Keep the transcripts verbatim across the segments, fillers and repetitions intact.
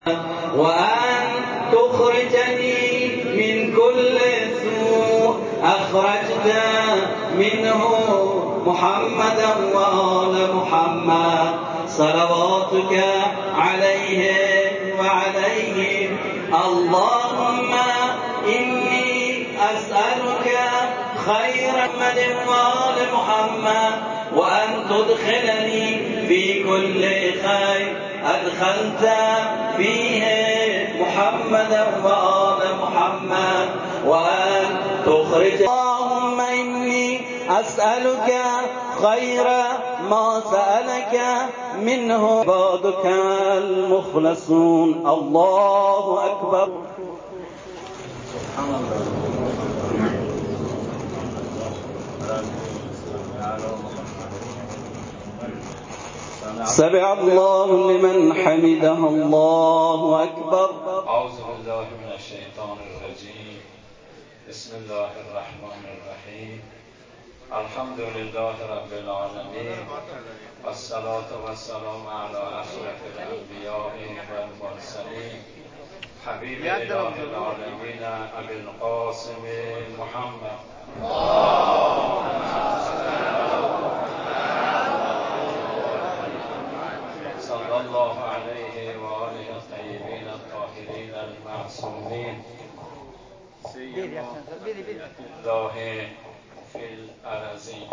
وأن تخرجني من كل سوء أخرجت منه محمدا وآل محمد صلواتك عليه وعليهم. اللهم إني أسألك خير محمد وآل محمد وأن تدخلني في كل خير أدخلت فيه محمدا وآل محمد وأن تخرج. اللهم إني أسألك خير ما سألك منه عبادك المخلصون. الله أكبر. سمع الله لمن حمده. الله أكبر. أعوذ بالله من الشيطان الرجيم. بسم الله الرحمن الرحيم. الحمد لله رب العالمين والصلاة والسلام على أشرف الأنبياء والمرسلين حبيب إله العالمين أبي القاسم محمد صلى الله عليه وآله الطيبين الطاهرين المعصومين الله في الأراضين.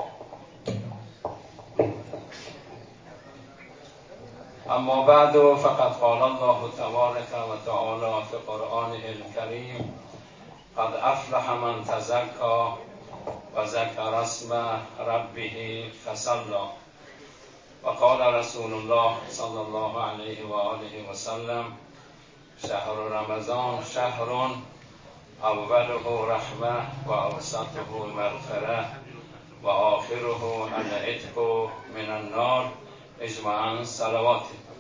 اما بعد، فقد قال الله تبارك وتعالى في قرآنه الكريم: قد أفلح من تزكى وذكر اسم ربه فصلى. وقال رسول الله صلى الله عليه وآله وسلم: شهر رمضان شهر اوله رحمه و اوسطه مغفره و آخره العتق من النار. اجمعا صلوات.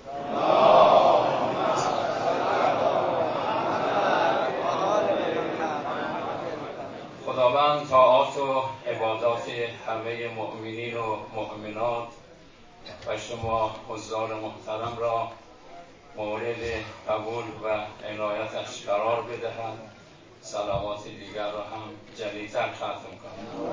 خداوند طاعات و عبادات همه مؤمنین و مؤمنات و شما حضار محترم را مورد قبول و عنایتش قرار بدهد. صلوات دیگر را هم جلیتر ختم کنم.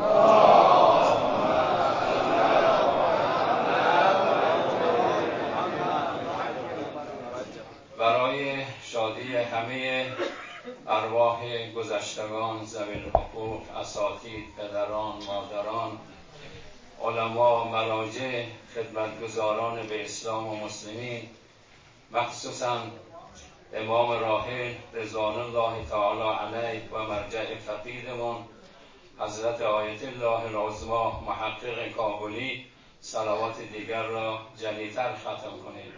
برای شادی همه ارواح گذشتگان، ذوی الحقوق، اساتید، پدران، مادران، علما، مراجع، خدمتگزاران به اسلام و مسلمین، مخصوصاً امام راحل رضوان الله تعالی علیه و مرجع فقیدمان حضرت آیت الله العظمی محقق کابلی، صلوات دیگر را جلیتر ختم کنید.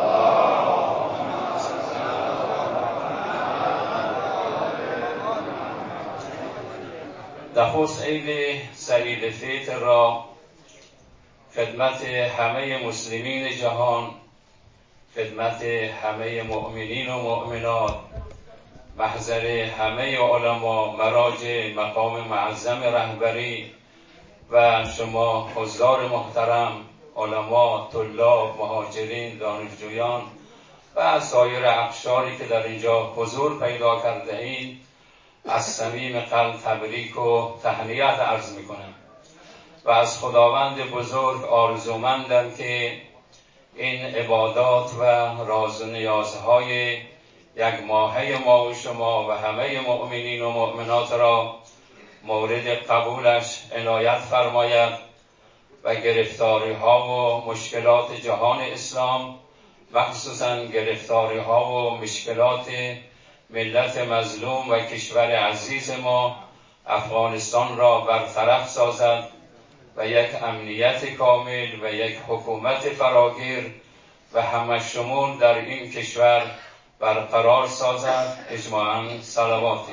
نخست عید سعید فطر را خدمت همه مسلمین جهان، خدمت همه مؤمنین و مؤمنات، محضر همه علما، مراجع، مقام معظم رهبری و شما حضار محترم، علما، طلاب، مهاجرین، دانشجویان و سایر اقشاری که در اینجا حضور پیدا کرده اید، از صمیم قلب تبریک و تهنیت عرض میکنم و از خداوند بزرگ آرزومندم که این عبادات و راز و نیازهای یک ماهه ما و شما و همه مؤمنین و مؤمنات را مورد قبولش عنایت فرماید و گرفتاری ها و مشکلات جهان اسلام، مخصوصا گرفتاری ها و مشکلات ملت مظلوم و کشور عزیز ما افغانستان را برطرف سازد و یک امنیت کامل و یک حکومت فراگیر و همه شمول در این کشور برقرار سازد. اجماعاً صلواتی.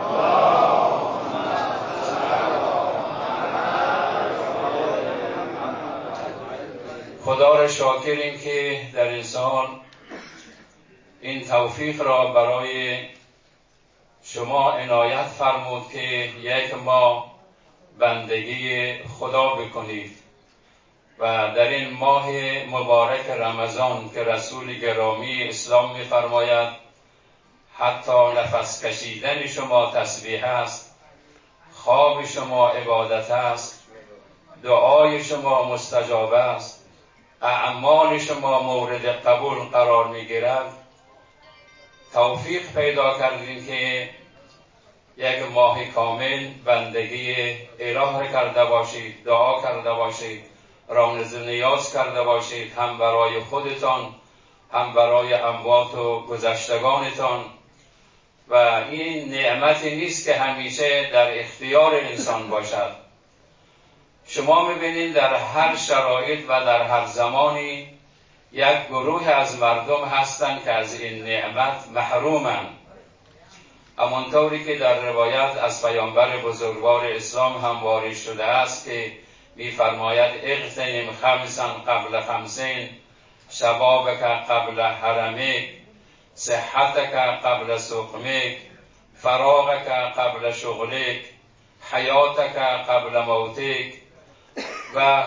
خدا را شاکریم که در این سال این توفیق را برای شما عنایت فرمود که یک ماه بندگی خدا بکنید و در این ماه مبارک رمضان که رسول گرامی اسلام می‌فرماید حتی نفس کشیدن شما تسبیح است، خواب شما عبادت است، دعای شما مستجاب است، اعمال شما مورد قبول قرار می‌گیرد. توفیق پیدا کردین که یک ماه کامل بندگی اله کرده باشید، دعا کرده باشید، رامز نیاز کرده باشید، هم برای خودتان هم برای اموات و گذشتگانتان. و این نعمتی نیست که همیشه در اختیار انسان باشد. شما میبینید در هر شرایط و در هر زمانی یک گروه از مردم هستند که از این نعمت محرومند. همانطوری که در روایت از پیامبر بزرگوار اسلام هم وارد شده است که می‌فرماید اغتنم خمسا قبل خمسین، شبابک قبل حرمک، صحتک قبل سقمک، فراغک قبل شغلک، حیاتک قبل موتک و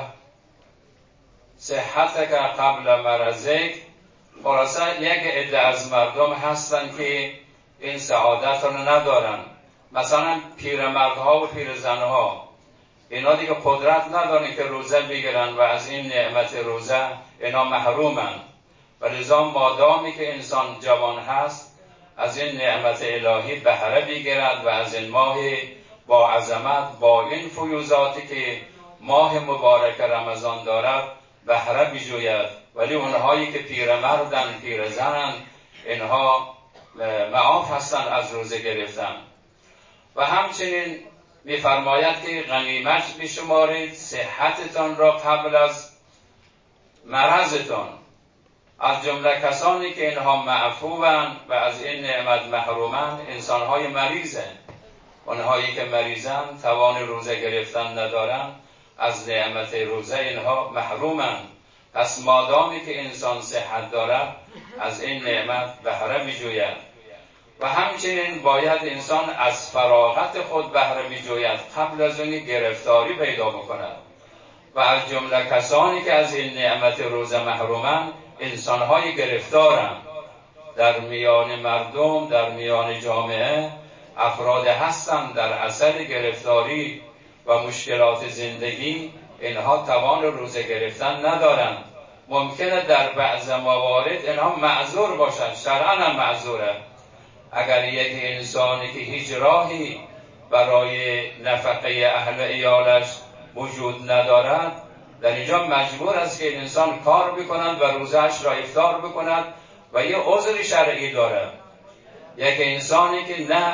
صحتک قبل مرضک. خلاصه یک عده از مردم هستند که این سعادت رو ندارن. مثلا پیرمردها و پیرزنها، اینا دیگه قدرت ندارن که روزه بگیرن و از این نعمت روزه اینا محرومن. و لذا مادامی که انسان جوان هست از این نعمت الهی بهره بگیرد و از این ماه با عظمت، با این فیوزاتی که ماه مبارک رمضان دارد بهره بجوید. ولی اونهایی که پیرمردن، پیرزنن، اینها معاف هستند از روزه گرفتن. و همچنین می‌فرماید که غنیمت بشمارید صحتتان را قبل از مرضتان. از جمله کسانی که اینها معفوند و از این نعمت محرومند انسان‌های مریضند. اونهایی که مریضند، توان روزه گرفتن ندارند، از نعمت روزه اینها محرومند. پس مادامی که انسان صحت دارد از این نعمت بهره می‌جوید. و همچنین باید انسان از فراغت خود بهره می‌جوید قبل از اون گرفتاری پیدا بکند. و از جمله کسانی که از این نعمت روزه محرومند انسان‌های گرفتارند. در میان مردم، در میان جامعه افراد هستند در اثر گرفتاری و مشکلات زندگی اینها توان روزه گرفتن ندارند. ممکنه در بعض موارد اینها معذور باشند، شرعاً هم معذوره. اگر یک انسانی که هیچ راهی برای نفقه اهل ایالش وجود ندارد، در اینجا مجبور است که انسان کار بکند و روزش را افطار بکند و یه عذر شرعی دارد. یک انسانی که نه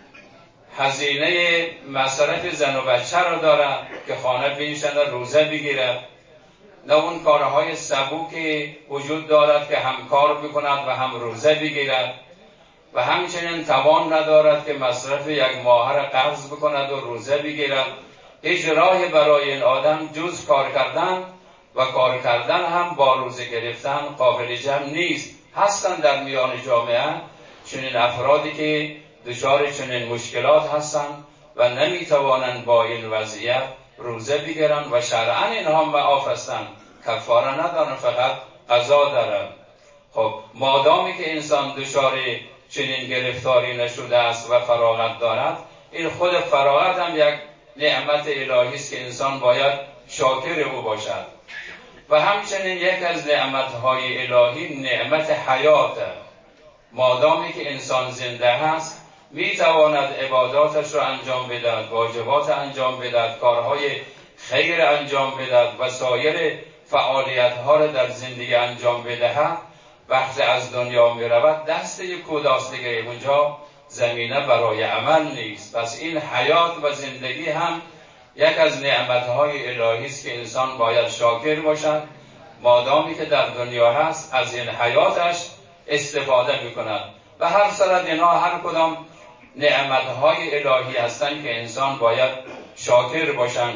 هزینه مصرف زن و بچه را دارد که خانه بنشیند روزه بگیرد، نه اون کارهای سبوکی وجود دارد که هم کار بکند و هم روزه بگیرد، و همچنین توان ندارد که مصرف یک ماه را قرض بکند و روزه بگیرد. هیچ راهی برای این آدم جز کار کردن و کار کردن هم با روزه گرفتن قابل جمع نیست. هستند در میان جامعه چنین افرادی که دچار چنین مشکلات هستند و نمیتوانند با این وضعیت روزه بگیرند و شرعاً اینها معاف هستند، کفاره ندارند، فقط قضا دارند. خب مادامی که انسان دچار چنین گرفتاری نشده است و فراغت دارد، این خود فراغت هم یک نعمت الهی است که انسان باید شاکر او باشد. و همچنین یک از نعمتهای الهی نعمت حیات. مادامی که انسان زنده هست میتواند عباداتش را انجام بدهد، واجبات انجام بدهد، کارهای خیر انجام بدهد و سایر فعالیت‌ها را در زندگی انجام بدهد. وقتی از دنیا می رود دست یک کوداست دیگه، اونجا زمینه برای عمل نیست. پس این حیات و زندگی هم یک از نعمتهای الهی است که انسان باید شاکر باشد. مادامی که در دنیا هست از این حیاتش استفاده میکند. و هر صورت اینا هر کدام نعمتهای الهی هستند که انسان باید شاکر باشند.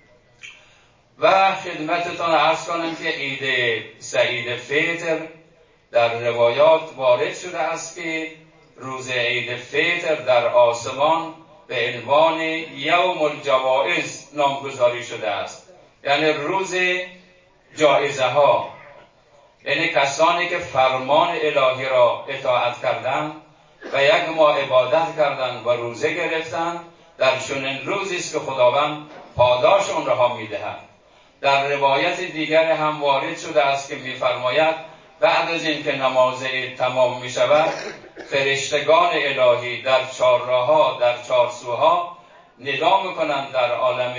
و خدمتتان عرض کنم که عید سعید فطر در روایات وارد شده است که روز عید فطر در آسمان به عنوان یوم الجوائز نامگذاری شده است، یعنی روز جایزه ها، یعنی کسانی که فرمان الهی را اطاعت کردند و یک ماه عبادت کردند و روزه گرفتند، در چنین روزی است که خداوند پاداش آنها می‌دهد. در روایت دیگر هم وارد شده است که می‌فرماید بعد از اینکه نماز عید تمام می‌شود، فرشتگان الهی در چهارراه‌ها، در چهارسوها ندا می‌کنند در عالم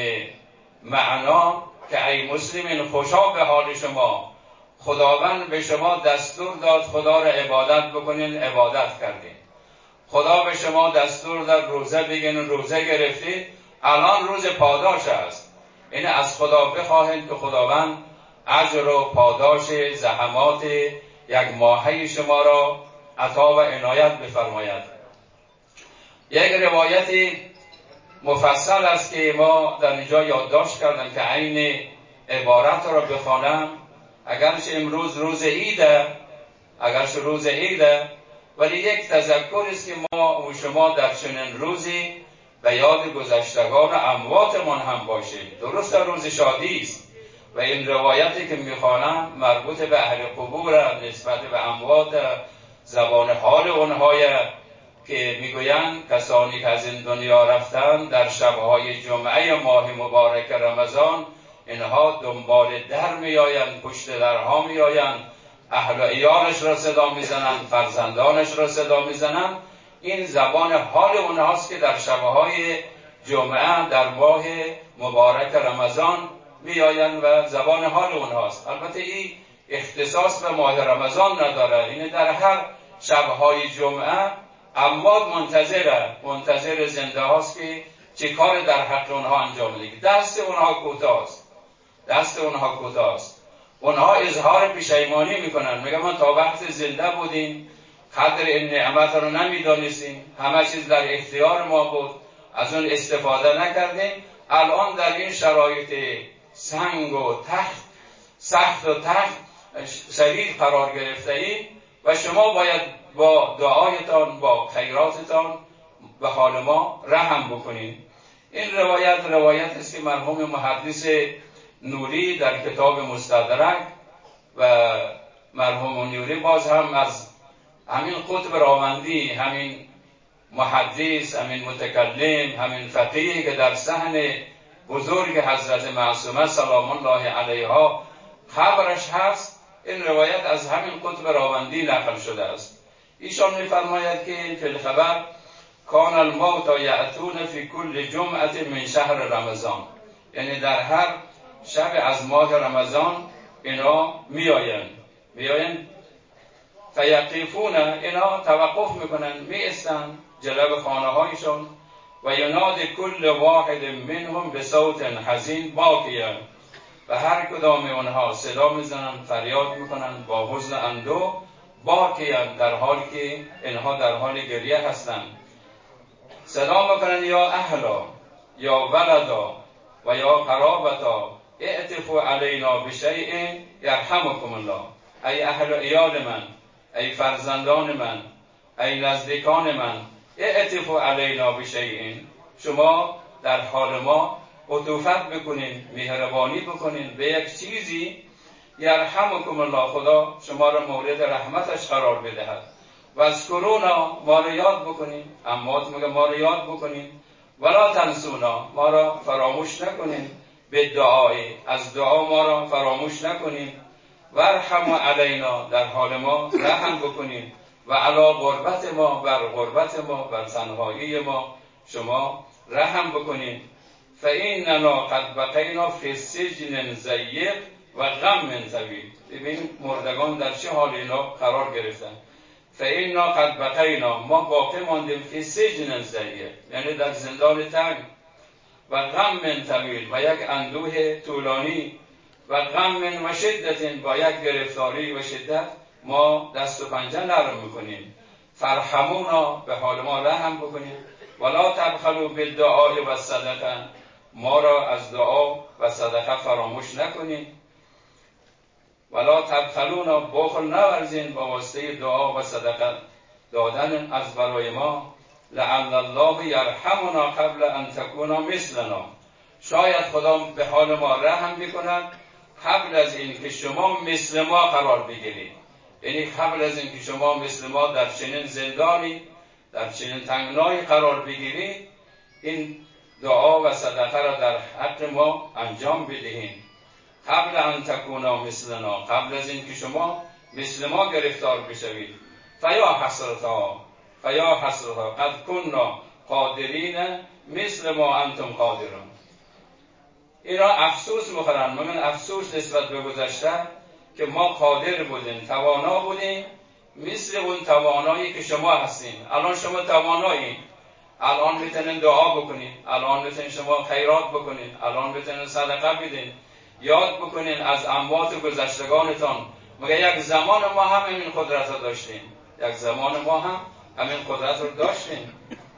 معنا که ای مسلمین خوشا به حال شما، خداوند به شما دستور داد خدا را عبادت بکنین، عبادت کردین. خدا به شما دستور داد روزه بگیرین، روزه گرفتید، الان روز پاداش است. این از خدا بخواهید که خداوند اجر و پاداش زحمات یک ماهه شما را عطا و عنایت بفرماید. یک روایتی مفصل است که ما در اینجا یادداشت کردم که عین عبارت را بخوانم، اگرچه امروز روز عیده، اگرچه روز عیده، ولی یک تذکر است که ما و شما در چنین روزی به یاد گذشتگان و امواتمان هم باشیم. درست روز شادی است و این روایتی که میخوانم مربوط به اهل قبور، نسبت به اموات، زبان حال اونهای که میگویند کسانی که از این دنیا رفتن در شبهای جمعه ماه مبارک رمضان، اینها دنبال در میآیند، پشت درها میآیند، اهل و عیالش را صدا میزنند، فرزندانش را صدا میزنند. این زبان حال اونهاست که در شبهای جمعه در ماه مبارک رمضان میآیند و زبان حال اونهاست. البته این اختصاص به ماه رمضان نداره، این در هر شبهای جمعه اموات منتظره منتظر زنده هاست که چه کار در حق اونها انجام بده. دست اونها کوتاست، دست اونها کوتاست. اونها اظهار پشیمانی میکنن، میگن ما تا وقت زنده بودیم قدر این نعمت رو نمیدانستیم، همه چیز در اختیار ما بود، از اون استفاده نکردیم، الان در این شرایط سنگ و تخت، سخت و تخت شدید قرار گرفته ایم و شما باید با دعایتان، با خیراتتان به حال ما رحم بکنید. این روایت روایت است که مرحوم محدث نوری در کتاب مستدرک و مرحوم نوری باز هم از همین قطب راوندی، همین محدث، همین متکلم، همین فقیه که در صحن بزرگ حضرت معصومه سلام الله علیها خبرش هست، این روایت از همین قطب راوندی نقل شده است. ایشان می‌فرماید که فی الخبر کان الموت یأتون فی کل جمعه من شهر رمضان، یعنی در هر شب از ماه رمضان اینا میآیند میآیند فیقفون، اینا توقف میکنن، میستن جلو خانه هایشان و یناد کل واحد منهم به صوت حزین باکیا، و هر کدام اونها صدا میزنن، فریاد میکنن با حزن اندوه، باکیا، در حالی که اینها در حال گریه هستند. صدا میکنن یا اهلا یا ولدا و یا قرابتا اعتفوا علینا بشیء یرحمکم الله، ای اهل و عیال من، ای فرزندان من، ای نزدیکان من، اعتفوا علینا بشیء، شما در حال ما عطوفت بکنین، مهربانی بکنین به یک چیزی، یرحمکم الله، خدا شما را مورد رحمتش قرار بدهد. و اذکرونا، ما را یاد بکنین، اموات میگه ما را یاد بکنین، ولا تنسونا، ما را فراموش نکنین، به دعای، از دعا ما را فراموش نکنین، ورحموا علینا، در حال ما رحم بکنین، و علی غربت ما، بر غربت ما، بر تنهایی ما شما رحم بکنین. فإننا قد بقینا فی سجن ضیق و غم طویل، ببین مردگان در چه حال اینا قرار گرفتن. فإننا قد بقینا، ما باقی ماندیم، فی سجن ضیق، یعنی در زندان تنگ، و غم طویل، و یک اندوه طولانی، و غم و شدت، با یک گرفتاری و شدت ما دست و پنجه نرم میکنیم. فرحمونا، به حال ما رحم بکنیم، ولا تبخلوا بالدعاء و صدقه، ما را از دعا و صدقه فراموش نکنیم. ولا تبخلونا، بخل نورزین با واسطه دعا و صدقه دادن از برای ما. لعل الله یرحمنا قبل ان تکونا مثلنا، شاید خدا به حال ما رحم بکند قبل از این که شما مثل ما قرار بگیرید، یعنی قبل از این که شما مثل ما در چنین زندانی، در چنین تنگنایی قرار بگیرید، این دعا و صدقه را در حق ما انجام بدهید. قبل ان تکونا مثلنا، قبل از این که شما مثل ما گرفتار بشوید. فیا حسرتا فیا حسرتا قد کنا قادرین مثل ما انتم قادرون. اینا افسوس میخورن، میگن افسوس نسبت به گذشته که ما قادر بودیم، توانا بودیم مثل اون توانایی که شما هستین. الان شما توانایین، الان میتونین دعا بکنین، الان میتونین شما خیرات بکنین، الان میتونین صدقه بدین، یاد بکنین از اموات گذشتگانتان. مگه یک زمان ما هم همین قدرت رو داشتیم، یک زمان ما هم همین قدرت رو داشتیم.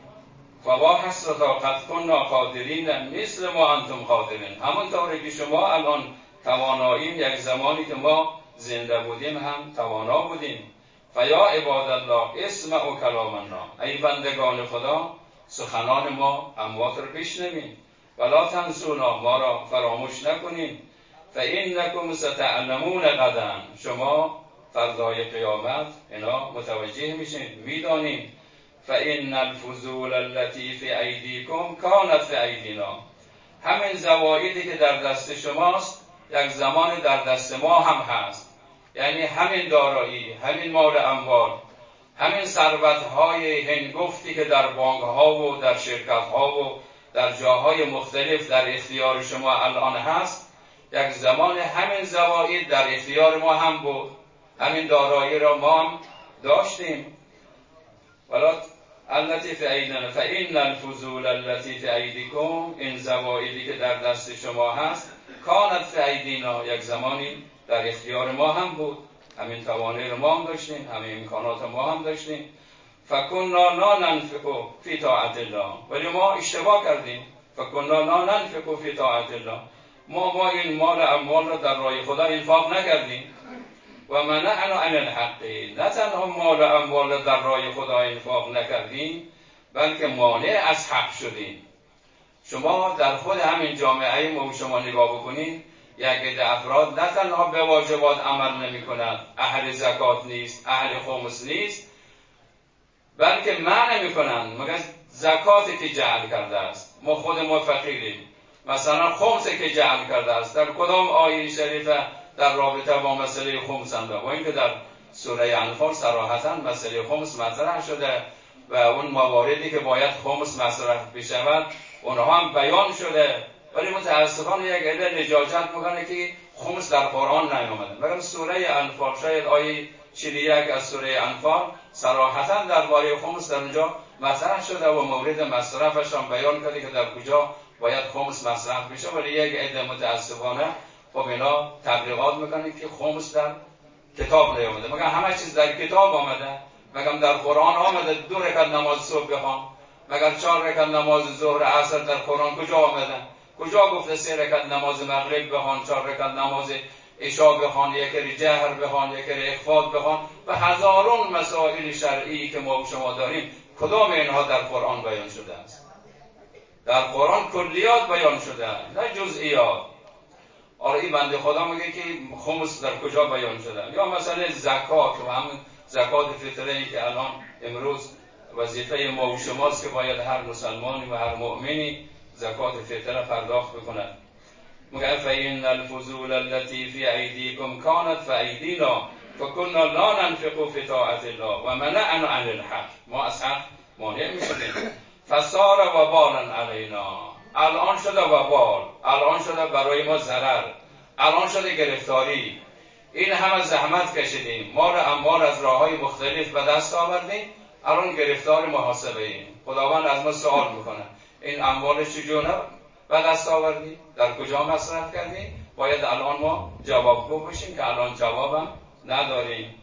فوا حسرتا قد کنا قادرین مثل ما انتم قادرین. همونطوری که شما الان تواناییم، یک زمانی که ما زنده بودیم هم توانا بودیم. فیا عباد الله اسمعوا کلامنا، ای بندگان خدا سخنان ما اموات رو بشنوید. ولا تنسونا، ما را فراموش نکنید. فانکم ستعلمون غدا، شما فردای قیامت اینا متوجه میشین، میدانید. فان الفضول التي في ایدیکم کانت في ایدینا، همین زوایدی که در دست شماست یک زمان در دست ما هم هست. یعنی همین دارایی، همین مال اموال، همین ثروت‌های هنگفتی که در بانک‌ها و در شرکت‌ها و در جاهای مختلف در اختیار شما الان هست، یک زمان همین زواید در اختیار ما هم بود. همین دارایی را ما هم داشتیم. ولی التي فی ایدینا فإن الفضول التي فی ایدیکم، این زوایدی که در دست شما هست، کانت فی ایدینا، یک زمانی در اختیار ما هم بود. همین توانایی رو ما هم داشتیم، همین امکانات ما هم داشتیم. فکنا لا ننفق فی طاعت الله، ولی ما اشتباه کردیم. فکنا لا ننفق فی طاعت الله، ما ما این مال اموال را در راه خدا انفاق نکردیم. و منعنا عن الحق، نه تنها مال اموال را در راه خدا انفاق نکردیم، بلکه مانع از حق شدیم. شما در خود همین جامعه ما شما نگاه بکنید، یک عده افراد نه تنها به واجبات عمل نمی کند، اهل زکات نیست، اهل خمس نیست، بلکه منع می کنند. مگر زکاتی که جعل کرده است، ما خود ما فقیریم، مثلا خمسی که جعل کرده است، در کدام آیه شریفه در رابطه با مسئله خمس انده؟ با اینکه در سوره انفال صراحتا مسئله خمس مطرح شده و اون مواردی که باید خمس مصرف بشود اونها هم بیان شده، ولی متاسفانه یک عده لجاجت میکنه که خمس در قرآن نیامده. مگر سوره انفال، شاید آیه چهل و یک از سوره انفال صراحتا درباره خمس در اونجا مطرح شده و مورد مصرفش هم بیان کرده که در کجا باید خمس مصرف بشه، ولی یک عده متاسفانه خب اینا تبلیغات میکنه که خمس در کتاب نیامده. مگر همه چیز در کتاب آمده؟ مگر در قرآن آمده دو رکعت نماز صبح بخوان؟ مگر چهار رکعت نماز ظهر عصر در قرآن کجا آمده؟ کجا گفته سه رکعت نماز مغرب بخوان، چهار رکعت نماز عشاء بخوان، یک جهر بخوان، یک اخفاض بخوان و هزاران مسائل شرعی که ما شما داریم؟ کدام اینها در قرآن بیان شده است؟ در قرآن کلیات بیان شده، نه جزئیات. آره این بنده خدا میگه که خمس در کجا بیان شده؟ یا مثلا زکات و همون زکات فطری که الان امروز وظیفه ما و شماست که باید هر مسلمانی و هر مؤمنی زکات فطره پرداخت بکنه. میگه فإن الفضول التي في أيديكم كانت في أيدينا فكنا لا ننفق في طاعة الله ومنعنا عن الحق، ما از حق مانع میشدیم. فصار وبالا علينا، الان شده وبال، الان شده برای ما ضرر، الان شده گرفتاری. این همه زحمت کشیدیم، مال اموال از راههای مختلف به دست آوردیم، الان گرفتار محاسبه ایم. خداوند از ما سوال میکنه این اموال چجوره به دست آوردیم؟ در کجا مصرف کردیم؟ باید الان ما جوابگو باشیم که الان جوابم نداریم.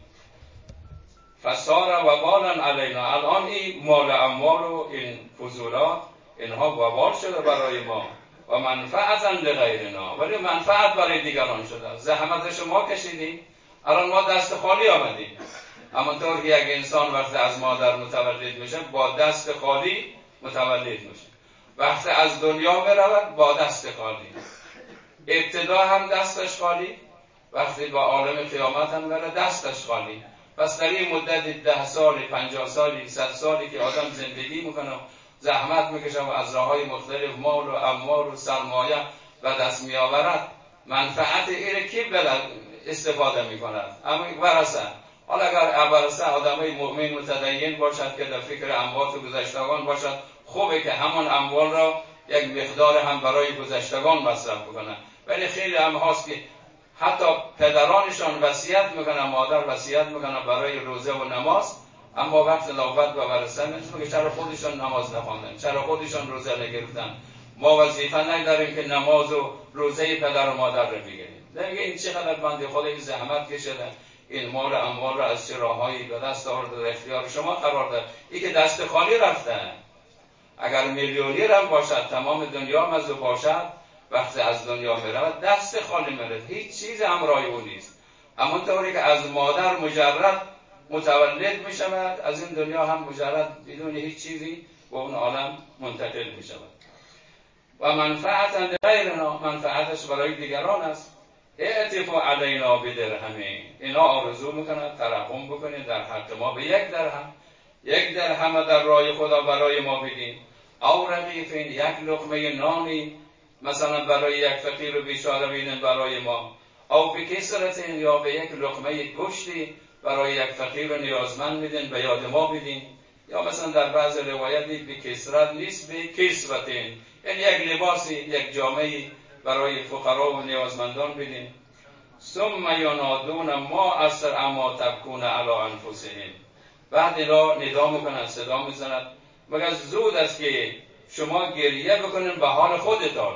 فصار وبالا علینا، الان این مال اموال و این فضولات اینها وبال شده برای ما و منفعتا لغیرنا، ولی منفعت برای دیگران شده. زحمت شما کشیدیم، الان ما دست خالی آمدیم. همانطور که یک انسان وقتی از مادر متولد میشه با دست خالی متولد میشه، وقتی از دنیا برود با دست خالی. ابتدا هم دستش خالی، وقتی با عالم قیامت هم بره دستش خالی. پس در این مدت ده سال، پنجاه سالی، صد سالی که آدم زندگی میکنه، زحمت میکشه و از راههای مختلف مال و اموال و سرمایه و دست میآورد، منفعت ایره کی بلد استفاده میکند؟ اما ورثه. حالا اگر ورثه آدمای مؤمن متدین باشد که در فکر اموات و گذشتگان باشد، خوبه که همان اموال را یک مقدار هم برای گذشتگان مصرف بکنن. ولی خیلی هم هاست که حتی پدرانشان وصیت میکنن، مادر وصیت میکنن برای روزه و نماز، اما وقت نوبت و ورثه میشه که چرا خودشان نماز نخواندن، چرا خودشان روزه نگرفتن، ما وظیفه نداریم که نماز و روزه پدر و مادر رو بگیریم. نمیگه این چقدر بنده خدا این زحمت کشیده، این مال اموال رو از چه راههایی به دست آورده، در اختیار شما قرار داد. این که دست خالی رفته. اگر میلیونیر هم باشد، تمام دنیا مزو باشد، وقتی از دنیا میرود دست خالی میرد، هیچ چیز همراه او نیست. همونطوری که از مادر مجرد متولد میشود، از این دنیا هم مجرد بدون هیچ چیزی به اون عالم منتقل میشود. و منفعتا غیرنا، منفعتش برای دیگران است. اعطفوا علینا بدرهمین، اینا آرزو میکنن ترحم بکنید در حق ما به یک درهم، یک درهم در راه خدا برای ما بدین. او رغیفین، یک لقمه نانی مثلا برای یک فقیر و بیچاره بدین برای ما. او بکسرتین، یا به یک لقمه گوشتی برای یک فقیر و نیازمند بدین، به یاد ما بدین. یا مثلا در بعض روایتی به کسرت نیست، به کسوتین، یعنی یک لباسی، یک جامعی برای فقرا و نیازمندان بدین. ثم ینادون ما اسر اما تبکون علی انفسهم، بعد اینا ندا میکنن، صدا میزنن، مگر زود است که شما گریه بکنین به حال خودتان.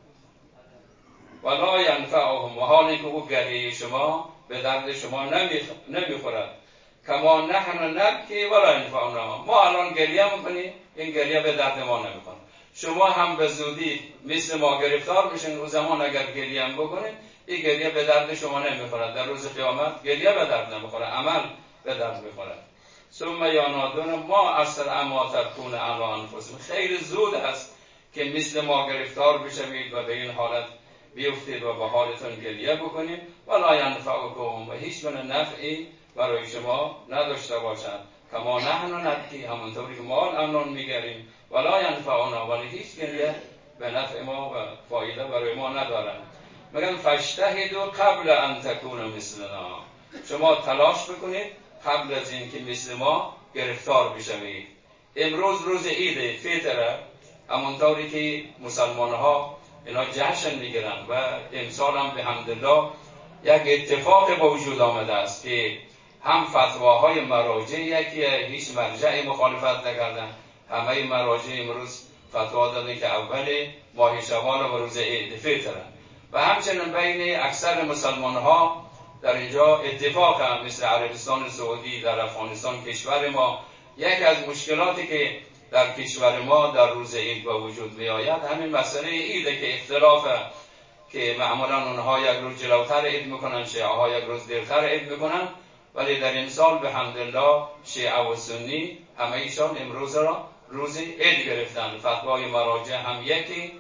ولا ینفعهم، و حالی که او گریه شما به درد شما نمیخورد. کما نحن نبکی ولا ینفعنا، ما الان گریه میکنیم، این گریه به درد ما نمیخوره. شما هم به زودی مثل ما گرفتار میشین. او زمان اگر گریه هم بکنین، این گریه به درد شما نمیخوره. در روز قیامت گریه به درد نمیخوره، عمل به درد میخوره. ثم ینادون ما اسر اما تبکون علی انفسهم، خیلی زود است که مثل ما گرفتار بشوید و به این حالت بیفتید و به حالتون گریه بکنید. ولا ینفعکم، و هیچ گونه نفعی برای شما نداشته باشد. کما نحن نبکی، همونطوری که ما الان میگریم. ولا ینفعنا، ولی هیچ گریه به نفع ما و فایده برای ما ندارد. میگن فاجتهدوا قبل ان تکونوا مثلنا، شما تلاش بکنید قبل از این که مثل ما گرفتار بشوید. امروز روز عید فطر، همونطوری که مسلمان ها اینا جشن میگیرن و امسال هم به حمدالله یک اتفاق به وجود آمده است که هم فتواهای مراجع، یکی هیچ مرجعی مخالفت نکردن، همه مراجع امروز فتوا دادن که اول ماه شوال و روز عید فطر، و همچنین بین اکثر مسلمان ها در اینجا اتفاق هم، مثل عربستان سعودی، در افغانستان کشور ما، یک از مشکلاتی که در کشور ما در روز عید با وجود می آید همین مسئله عیده که اختلاف که معمولا اونها یک روز جلوتر عید میکنن، شیعه ها یک روز دیرتر عید میکنن، ولی در این سال به حمدالله شیعه و سنی همه ایشان امروز را روز عید گرفتن. فتوای مراجع هم یکی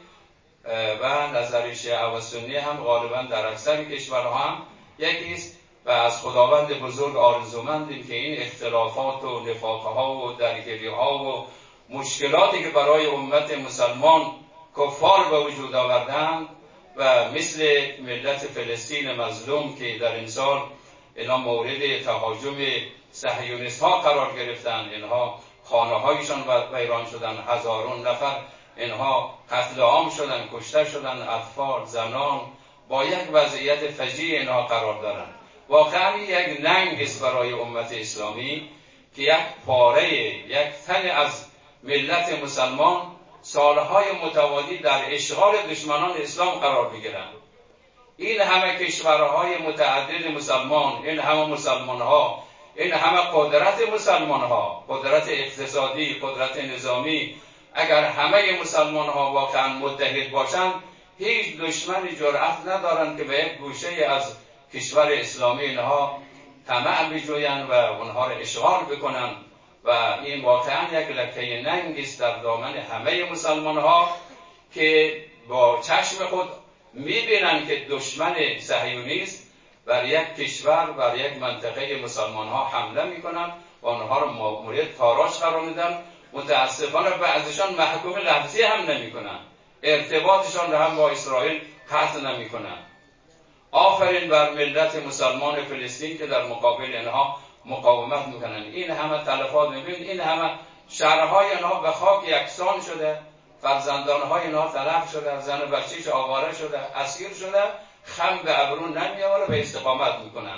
و نظر شیعه و سنی هم غالبا در اکثر کشورها هم یکی است. و از خداوند بزرگ آرزومندیم که این اختلافات و نفاقها و درگیری‌ها و مشکلاتی که برای امت مسلمان کفار به وجود آوردند و مثل ملت فلسطین مظلوم که در این سال اینا مورد تهاجم صهیونیست ها قرار گرفتند، اینها خانه هایشان ویران شدن، هزاران نفر اینها قتل عام شدن، کشته شدن، اطفال، زنان با یک وضعیت فجیع اینها قرار دارند. واقعا یک ننگ است برای امت اسلامی که یک پاره، یک تن از ملت مسلمان سالهای متوالی در اشغال دشمنان اسلام قرار بگیرند. این همه کشورهای متعدد مسلمان، این همه مسلمانها، این همه قدرت مسلمانها، قدرت اقتصادی، قدرت نظامی، اگر همه مسلمانها واقعا متحد باشند، هیچ دشمنی جرأت ندارند که به یک گوشه از کشور اسلامی اینها طمع بجویند و اونها را اشغال بکنند. و این واقعا یک لکه ننگ است در دامن همه مسلمان ها که با چشم خود میبینن که دشمن صهیونیست بر یک کشور، بر یک منطقه مسلمان ها حمله میکنن و آنها رو مورد تاراج قرار میدن. متاسفانه بعضشان محکوم لفظی هم نمیکنن، ارتباطشان رو هم با اسرائیل قطع نمیکنن. آفرین بر ملت مسلمان فلسطین که در مقابل اینها مقاومت میکنن. این همه تلفات میبینید، این همه شهرهای اینها به خاک یکسان شده، فرزندانهای اینها تلف شده، زن بچه‌ش آواره شده، اسیر شده، خم به ابرو نمیاره و استقامت میکنن.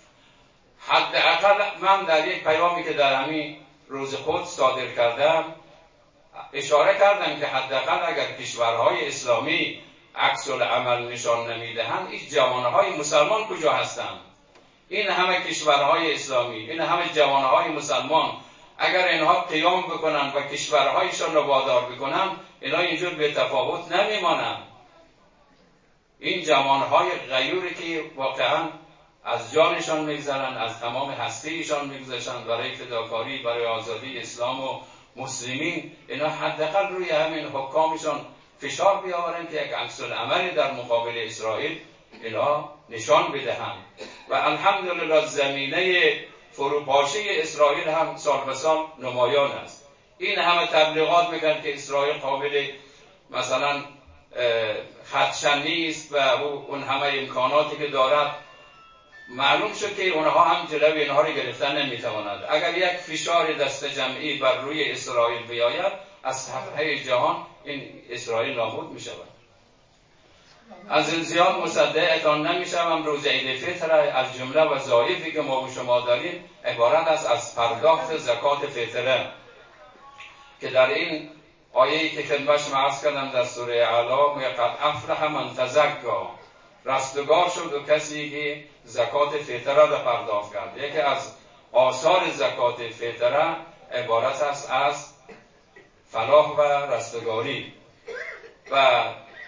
حداقل من در یک پیامی که در همین روز خود صادر کردم اشاره کردم که حداقل اگر کشورهای اسلامی عکس العمل نشان نمیدهند، این جوانهای مسلمان کجا هستند؟ این همه کشورهای اسلامی، این همه جوانهای مسلمان اگر اینها قیام بکنن و کشورهایشان را وادار بکنن، اینها اینجور به تفاوت نمیمانند. این جوانهای غیوری که واقعا از جانشان میگذرن، از تمام هستیشان میگذشن برای فداکاری، برای آزادی اسلام و مسلمین، اینا حداقل روی همین حکامشان فشار بیاورن که یک عکس العملی در مقابل اسرائیل اینا نشان بدهند. و الحمدلله زمینه فروپاشی اسرائیل هم سال به سال نمایان است. این همه تبلیغات میکنن که اسرائیل قابل مثلا خدشه‌نی است و اون همه امکاناتی که دارد، معلوم شد که اونها هم جلوی اینها رو گرفتن نمیتواند. اگر یک فشار دست جمعی بر روی اسرائیل بیاید، از صفحه جهان این اسرائیل نابود می شود. از این زیاد مصدقتان نمیشم. روز عید فطر از جمله وظایفی که ما و شما داریم عبارت است از پرداخت زکات فطره که در این آیه‌ای که خدمتشون عرض کردم در سوره اعلی میگه قد افلح من تزکا، رستگار شد و کسی که زکات فطره را پرداخت کرد. یکی از آثار زکات فطره عبارت است از فلاح و رستگاری. و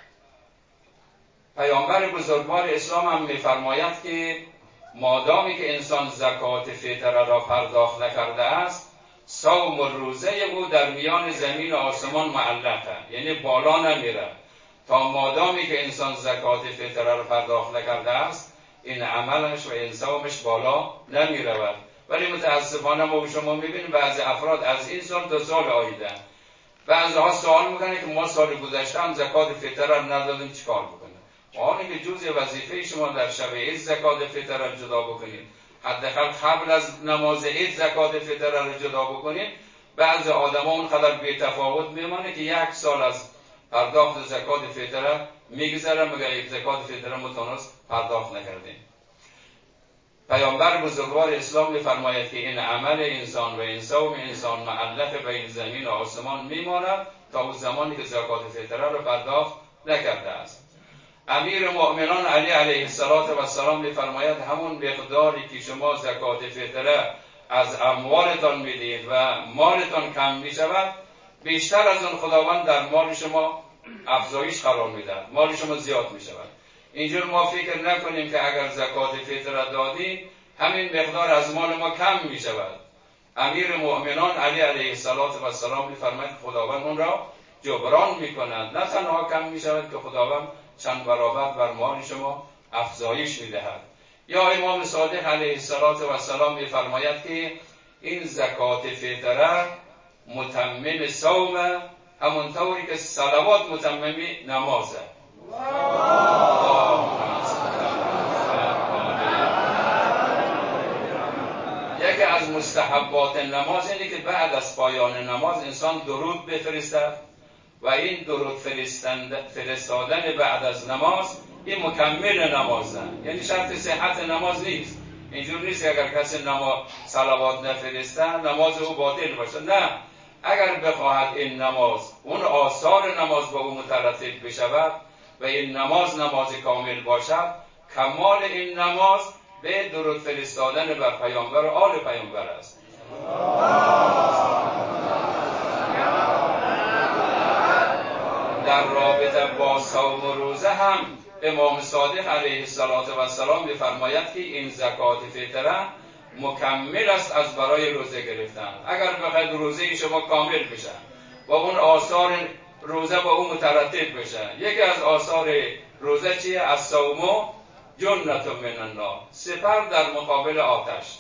پیامبر بزرگوار اسلام هم می‌فرماید که مادامی که انسان زکات فطره را پرداخت نکرده است، صوم و روزه او در میان زمین و آسمان معلقه، یعنی بالا نمیره. تا مادامی که انسان زکات فطره را پرداخت نکرده است، این عملش و این صومش بالا نمیرود. ولی متاسفانه ما و شما میبینیم بعضی افراد از این سال تا سال آینده بعضی‌ها سوال میکنه که ما سال گذشته هم زکات فطره را ندادیم، چیکار بکنیم؟ آنی که جزء وظیفه شما در شب عید زکات فطره را جدا بکنید، حداقل قبل از نماز عید زکات فطره را جدا بکنید. بعضی آدما اونقدر بی‌تفاوت میمانه که یک سال از پرداخت زکات فطره میگذره مگر زکات فطره متونست پرداخت نکردیم. پیامبر بزرگوار اسلام می‌فرماید که این عمل انسان و این صوم انسان معلق بین زمین و آسمان میماند تا اون زمانی که زکات فطره را پرداخت نکرده است. امیر مؤمنان علی علیه السلام می‌فرماید همون مقداری که شما زکات فطره از اموالتان میدید و مالتان کم میشود، بیشتر از اون خداوند در مال شما افزایش قرار میدهد، مال شما زیاد میشود. اینجور ما فکر نکنیم که اگر زکات فطره دادیم همین مقدار از مال ما کم میشود. امیر مؤمنان علی علیه السلام می‌فرماید خداوند اون را جبران میکند، نه تنها کم میشود که خداوند چند برابر بر مال شما افزایش میدهد. یا امام صادق علیه السلام می‌فرماید که این زکات فطره متمم صوم، همونطوری که صلوات متمم نمازه. یکی از مستحبات نماز اینه که بعد از پایان نماز انسان درود بفرستد و این درود فرستادن بعد از نماز این مکمل نمازه، یعنی شرط صحت نماز نیست. اینجور نیست که اگر کسی نماز صلوات نفرسته نماز او باطل باشه، نه. اگر بخواهد این نماز اون آثار نماز با او مترتب بشود و این نماز نماز کامل باشد، کمال این نماز به درود فرستادن بر پیامبر و آل پیامبر است. در رابطه با صوم و روزه هم امام صادق علیه السلام می‌فرماید که این زکات فطره مکمل است از برای روزه گرفتن. اگر بخواید روزه شما کامل بشه و اون آثار روزه با اون مترتب بشه، یکی از آثار روزه چیه؟ الصوم جنة من النار، سپر در مقابل آتش.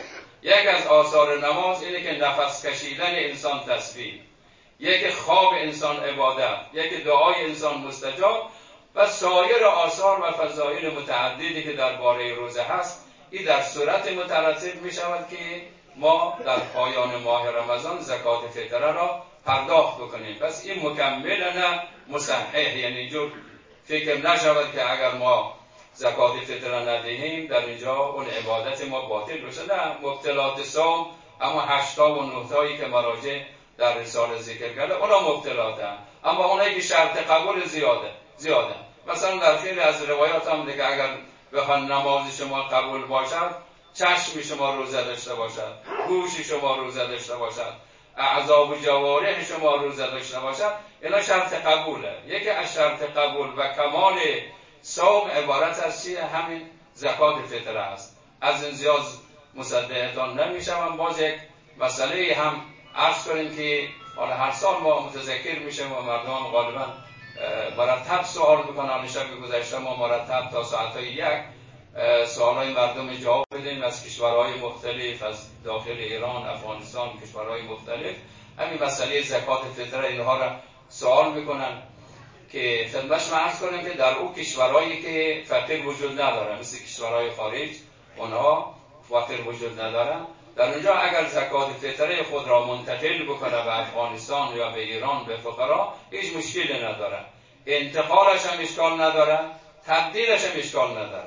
یک از آثار نماز اینه که نفس کشیدن انسان تسبیح، یک خواب انسان عبادت، یک دعای انسان مستجاب و سایر آثار و فضایل متعددی که درباره روزه هست. این در صورت مترتب می شود که ما در پایان ماه رمضان زکات فطره را پرداخت بکنیم. پس این مکمل نه مصحح، یعنی اینجور فکر نشود که اگر ما زکات فطره ندهیم در اینجا اون عبادت ما باطل بشه. نه، مبطلات صوم اما هشتا و نهتایی که مراجع در رساله ذکر کرده اونا مبطلاتن، اما اونایی که شرط قبول زیاده زیاده. مثلا در خیلی از روایات هم دیگه اگر بخوان نماز شما قبول باشد، چشم شما روزه داشته باشد، گوش شما روزه داشته باشد، اعضا و جوارح شما روزه داشته باشد، اینا شرط قبوله. یکی از شرط قبول و کمال صوم عبارت از چیه؟ همین زکات فطره است. از این زیاد مصدقتان نمیشم. باز یک مسئله هم عرض کنیم که حالا هر سال ما متذکر میشیم و مردم غالبا مرتب سوال میکنن. شب گذشته ما مرتب تا ساعتهای یک سوالای مردم جواب بدیم از کشورهای مختلف، از داخل ایران، افغانستان، کشورهای مختلف. همین مسئله زکات فطره اینها را سوال میکنن که خدمتش ما عرض کنیم که در اون کشورهایی که فقیر وجود نداره، مثل کشورهای خارج، اونها فقیر وجود ندارن، در اونجا اگر زکات فطره خود را منتقل بکنه به افغانستان یا به ایران به فقرا، هیچ مشکلی نداره. انتقالش هم اشکال نداره، تبدیلش هم اشکال نداره.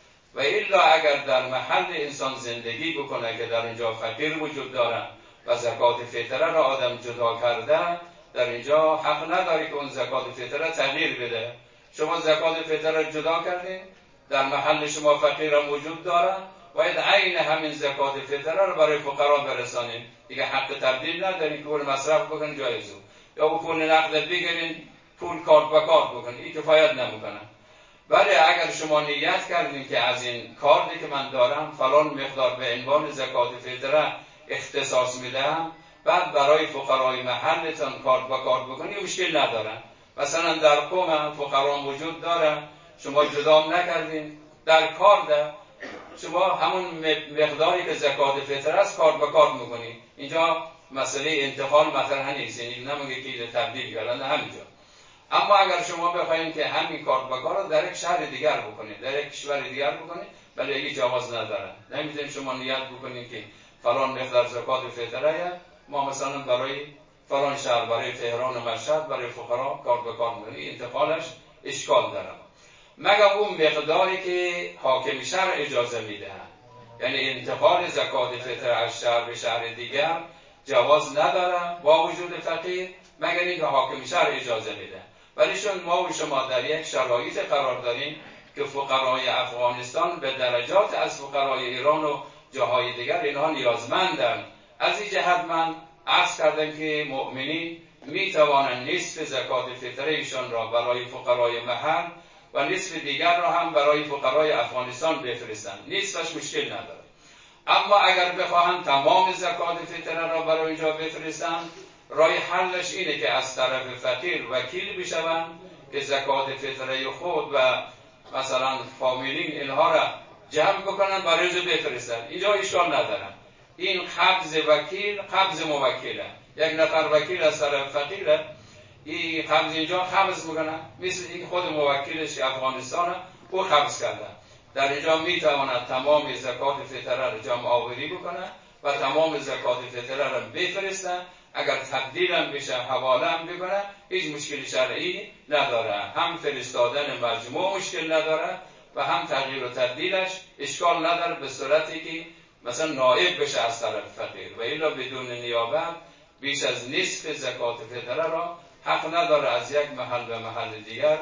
و الا اگر در محل انسان زندگی بکنه که در اونجا فقیر وجود داره و زکات فطره را آدم جدا کرده، در اینجا حق نداری که اون زکات فطره تغییر بده. شما زکات فطره جدا کردین، در محل شما فقیر هم وجود داره، باید عین همین زکات فطره رو برای فقرا برسانین. دیگه حق تبدیل ندارین که پول مصرف بکنین جایزو، یا پول نقد بگیرین پول کارت به کارت بکنین، این کفایت نمیکنه. ولی اگر شما نیت کردین که از این کاردی که من دارم فلان مقدار به عنوان زکات فطره اختصاص میدم، بعد برای فقرای محلتان کارت به کارت بکنین، مشکل ندارن. مثلا در قوم فقرا وجود داره، شما جدا نکردین، در کار ده شما همون مقداری که زکات فطره است کارت به کارت میکنین. اینجا مسئله انتقال مطرح نیست، یعنی نمیگه که تبدیل کردن همینجا. اما اگر شما بخواید که همین کارت به کار رو در یک شهر دیگر بکنید، در یک کشور دیگر بکنید، ولی این جواز نداره. نمیتونید شما نیت بکنید که فلان مقدار زکات فطره ما مثلا برای فلان شهر، برای تهران و مشهد، برای فقرا کارت به کار میکنید، انتقالش اشکال داره. مگر اون مقداری که حاکم شهر اجازه میده، یعنی انتقال زکات فطره از شهر به شهر دیگر جواز نداره با وجود فقیر، مگر اینکه حاکم شهر اجازه میده. ولی چون ما و شما در یک شرایط قرار داریم که فقرای افغانستان به درجات از فقرای ایران و جاهای دیگر اینها نیازمندن، از این جهت من عرض کردم که مؤمنین می توانند نصف زکات فطره ایشان را برای فقرای محل و نصف دیگر را هم برای فقرای افغانستان بفرستند، نصفش مشکل نداره. اما اگر بخواهند تمام زکات فطره را برای اینجا بفرستند، راه حلش اینه که از طرف فقیر وکیل بشوند که زکات فطره خود و مثلا فامیلین اینها را جمع بکنن برای اینجا بفرستند. اینجا اشکال ندارن. این قبض وکیل قبض موکله. یک نفر وکیل از طرف فقیره، این قبض اینجا قبض میکنن، مثل این خود موکلش که افغانستانه او قبض کرده. در اینجا میتواند تمام زکات فطره را جمع آوری بکنه و تمام زکات فطره را بفرسته. اگر تبدیلم بشه، حوالم بکنه، هیچ مشکل شرعی نداره. هم فرستادن مجموع مشکل نداره و هم تغییر و تبدیلش اشکال نداره، به صورتی که مثلا نائب بشه از طرف فقیر. و الا بدون نیابه بیش از نصف زکات فطره را حق نداره از یک محل به محل دیگر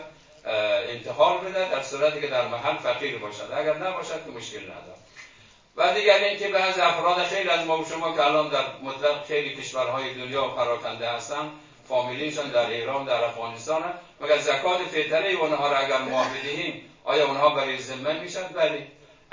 انتقال بده، در صورتی که در محل فقیر باشد. اگر نباشد که مشکل نداره. و دیگر این که بعض افراد خیلی از ما و شما که الان در مطلق خیلی کشورهای دنیا پراکنده هستن، فامیلینشان در ایران، در افغانستان، مگر زکات فطره اونها را اگر ما بدهیم آیا اونها برای ذمه میشد؟ بله.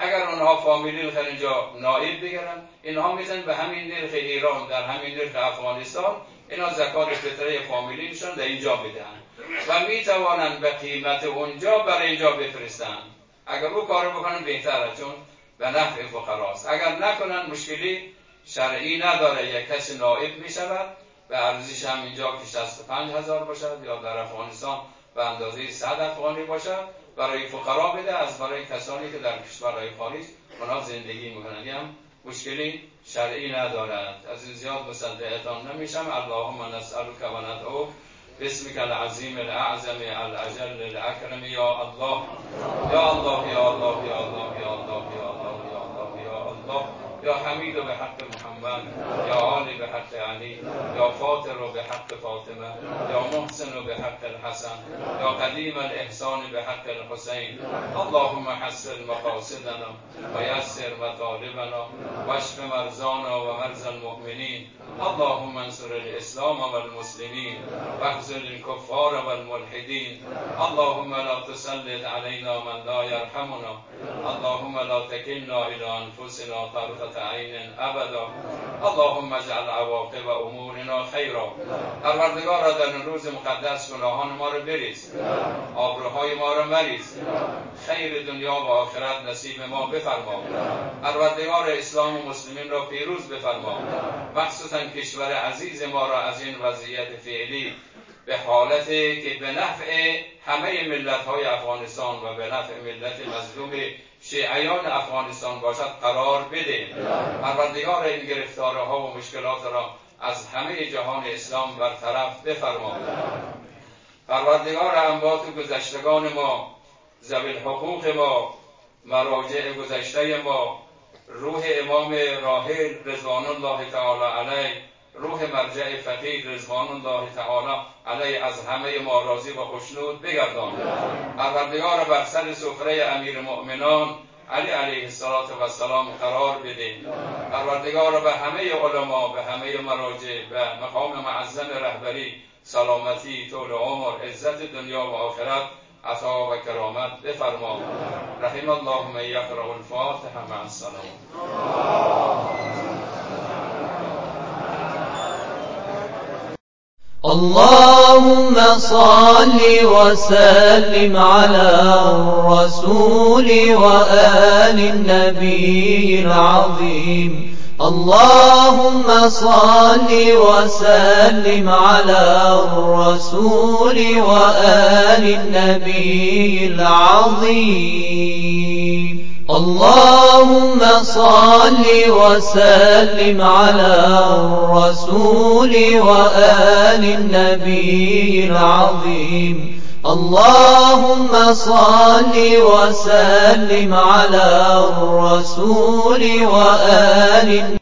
اگر اونها فامیلی نرخ اینجا نایب بگیرن، اینها میتونن به همین نرخ ایران در همین نرخ افغانستان اینا زکات فطره فامیلیشون در اینجا بدن و میتوانند به قیمت اونجا برای اینجا بفرستن. اگر او کارو بکنن بهتره، چون به نفع فقراست. اگر نکنن مشکلی شرعی نداره. یک کسی نائب میشود به ارزش هم اینجا که شصت و پنج هزار باشد یا در افغانستان به اندازه صد افغانی باشد برای فقرا بده، از برای کسانی که در کشورهای خارج اونها زندگی میکنند. هم مشکلی شرعی ندارد. از این زیاد مصدقتان نمیشم. اللهم نسألك و ندعوک باسمك العظیم الاعظم الاجل الاکرم یا الله یا الله یا الله یا الله یا الله یا الله یا الله یا الله یا حمید به حق محمد، یا عالی به حق علی، یا فاطر به حق فاطمه، یا محسن به حق الحسن، یا قدیم الاحسان به حق الحسین. اللهم حسن مقاصدنا و یسر مطالبنا و اشف مرضانا و مرضى المؤمنین. اللهم انصر الاسلام و المسلمین و اخذل الكفار و الملحدین. اللهم لا تسلط علينا من لا يرحمنا. اللهم لا تكلنا الى انفسنا طرفة عین ابدا. اللهم اجعل عواقب امورنا خیرا. پروردگارا در این روز مقدس گناهان ما رو بریز، آبروهای ما رو مریز، خیر دنیا و آخرت نصیب ما بفرما. پروردگار اسلام و مسلمین را پیروز بفرما، مخصوصا کشور عزیز ما را از این وضعیت فعلی به حالتی که به نفع همه ملت‌های افغانستان و به نفع ملت مظلوم شیعیان افغانستان باشد قرار بده. پروردگار این گرفتارها و مشکلات را از همه جهان اسلام برطرف بفرما. پروردگار انبات گذشتگان ما، ذوی الحقوق ما، مراجع گذشته ما، روح امام راحل رضوان الله تعالی علیه، روح مرجع فقید رضوان الله تعالی علیه از همه ما راضی و خوشنود بگردان. پروردگار بر سر سفره امیر مؤمنان علی علیه السلام قرار بده. پروردگار به همه علما، به همه مراجع، به مقام معظم رهبری سلامتی، طول عمر، عزت دنیا و آخرت عطا و کرامت بفرما. رحم الله من یقرأ الفاتحه مع السلام. اللهم صل وسلم على الرسول وآل النبي العظيم. اللهم صل وسلم على الرسول وآل النبي العظيم. اللهم صل وسلم على الرسول وآل النبي العظيم. اللهم صل وسلم على الرسول وآل